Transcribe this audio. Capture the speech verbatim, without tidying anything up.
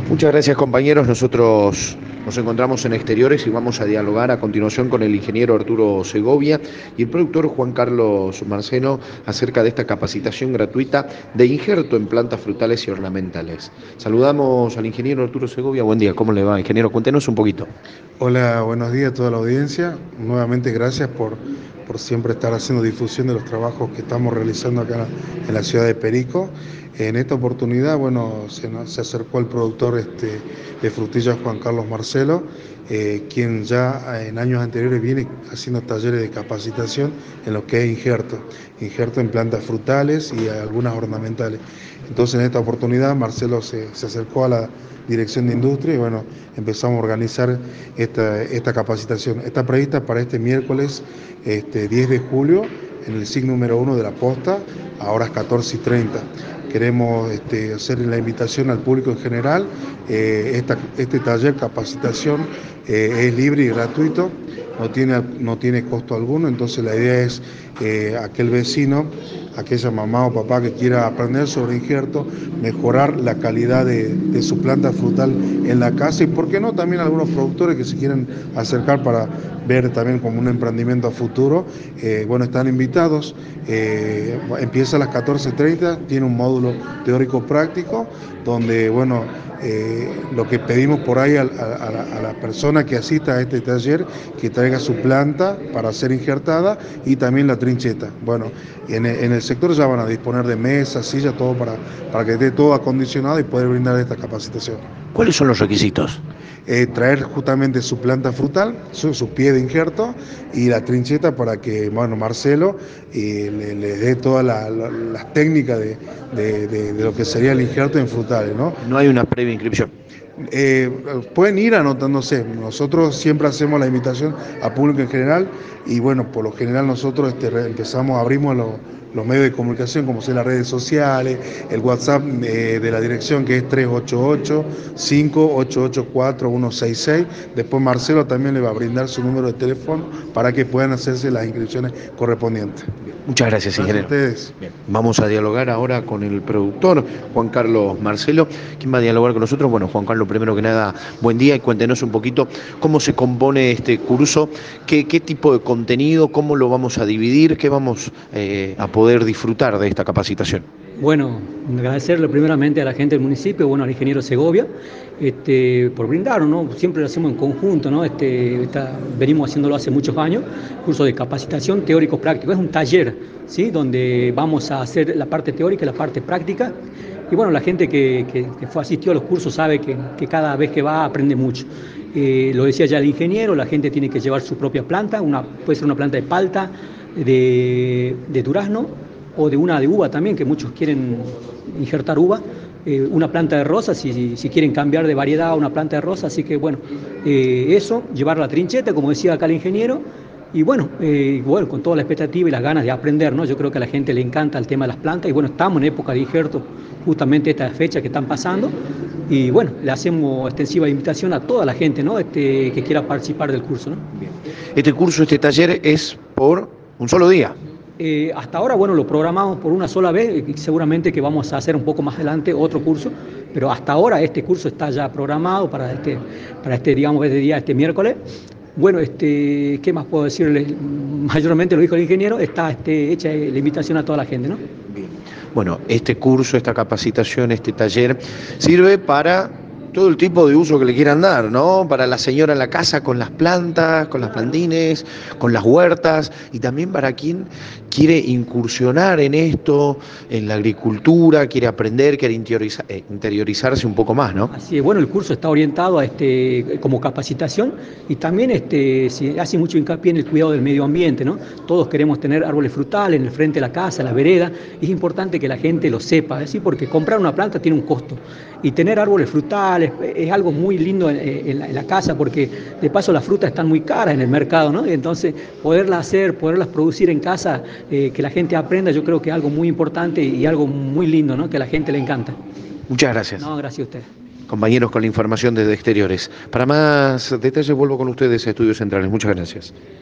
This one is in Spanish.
Muchas gracias, compañeros. Nosotros nos encontramos en exteriores y vamos a dialogar a continuación con el ingeniero Arturo Segovia y el productor Juan Carlos Marcelo acerca de esta capacitación gratuita de injerto en plantas frutales y ornamentales. Saludamos al ingeniero Arturo Segovia. Buen día, ¿cómo le va, ingeniero? Cuéntenos un poquito. Hola, buenos días a toda la audiencia. Nuevamente gracias por, por siempre estar haciendo difusión de los trabajos que estamos realizando acá en la ciudad de Perico. En esta oportunidad, bueno, se, nos, se acercó el productor este, de frutillas Juan Carlos Marcelo, eh, quien ya en años anteriores viene haciendo talleres de capacitación en lo que es injerto, injerto en plantas frutales y algunas ornamentales. Entonces en esta oportunidad Marcelo se, se acercó a la Dirección de Industria y bueno, empezamos a organizar esta, esta capacitación. Está prevista para este miércoles este, diez de julio en el S I C número uno de la Posta a horas catorce y treinta. Queremos este, hacer la invitación al público en general. Eh, esta, este taller capacitación eh, es libre y gratuito, no tiene, no tiene costo alguno, entonces la idea es eh, aquel vecino, aquella mamá o papá que quiera aprender sobre injerto, mejorar la calidad de, de su planta frutal en la casa y por qué no también algunos productores que se quieren acercar para ver también como un emprendimiento a futuro, eh, bueno, están invitados, eh, empieza a las catorce y treinta, tiene un módulo teórico práctico donde, bueno, eh, lo que pedimos por ahí a, a, a, la, a la persona que asista a este taller, que traiga su planta para ser injertada y también la trincheta. Bueno, en el, en el sector ya van a disponer de mesas, sillas, todo para, para que esté todo acondicionado y poder brindar esta capacitación. ¿Cuáles son los requisitos? Eh, traer justamente su planta frutal, su, su pie de injerto y la trincheta para que, bueno, Marcelo eh, le, le dé todas la, la, las técnicas de, de, de, de lo que sería el injerto en frutales, ¿no? No hay una previa inscripción. Eh, pueden ir anotándose. Nosotros siempre hacemos la invitación a público en general y bueno, por lo general nosotros este, empezamos, abrimos los, los medios de comunicación como son las redes sociales, el WhatsApp eh, de la dirección que es tres ocho ocho, cinco ocho ocho cuatro, uno seis seis. Después Marcelo también le va a brindar su número de teléfono para que puedan hacerse las inscripciones correspondientes. Muchas gracias, ingeniero. Gracias a ustedes. Bien. Vamos a dialogar ahora con el productor Juan Carlos Marcelo. ¿Quién va a dialogar con nosotros? Bueno, Juan Carlos, primero que nada, buen día y cuéntenos un poquito cómo se compone este curso, qué, qué tipo de contenido, cómo lo vamos a dividir, qué vamos eh, a poder disfrutar de esta capacitación. Bueno, agradecerle primeramente a la gente del municipio, bueno, al ingeniero Segovia, este, por brindarnos, ¿no? Siempre lo hacemos en conjunto, ¿no? Este, esta, venimos haciéndolo hace muchos años, curso de capacitación teórico-práctico, es un taller, ¿sí? Donde vamos a hacer la parte teórica y la parte práctica, y bueno, la gente que, que, que fue asistió a los cursos sabe que, que cada vez que va aprende mucho. Eh, lo decía ya el ingeniero, la gente tiene que llevar su propia planta, una, puede ser una planta de palta, de, de durazno, o de una de uva también, que muchos quieren injertar uva, eh, una planta de rosa, si, si quieren cambiar de variedad a una planta de rosa, así que bueno, eh, eso, llevar la trincheta, como decía acá el ingeniero, y bueno, eh, bueno, con toda la expectativa y las ganas de aprender, ¿no? Yo creo que a la gente le encanta el tema de las plantas, y bueno, estamos en época de injerto, justamente estas fechas que están pasando, y bueno, le hacemos extensiva invitación a toda la gente, ¿no? Este, que quiera participar del curso, ¿no? Bien. Este curso, este taller es por un solo día. Eh, hasta ahora, bueno, lo programamos por una sola vez, y seguramente que vamos a hacer un poco más adelante otro curso, pero hasta ahora este curso está ya programado para este, para este digamos, este día, este miércoles. Bueno, este, ¿qué más puedo decirles? Mayormente lo dijo el ingeniero, está este, hecha la invitación a toda la gente, ¿no? Bien. Bueno, este curso, esta capacitación, este taller, sirve para todo el tipo de uso que le quieran dar, ¿no? Para la señora en la casa con las plantas, con las plantines, con las huertas, y también para quien quiere incursionar en esto, en la agricultura, quiere aprender, quiere interiorizar, eh, interiorizarse un poco más, ¿no? Así es, bueno, el curso está orientado a este, como capacitación y también este, se hace mucho hincapié en el cuidado del medio ambiente, ¿no? Todos queremos tener árboles frutales en el frente de la casa, en la vereda, y es importante que la gente lo sepa, ¿sí? Porque comprar una planta tiene un costo y tener árboles frutales es algo muy lindo en, en, la, en la casa, porque de paso las frutas están muy caras en el mercado, ¿no? Entonces poderlas hacer, poderlas producir en casa, eh, que la gente aprenda, yo creo que es algo muy importante y algo muy lindo, ¿no? Que a la gente le encanta. Muchas gracias. No, gracias a usted. Compañeros, con la información desde exteriores. Para más detalles vuelvo con ustedes a Estudios Centrales. Muchas gracias.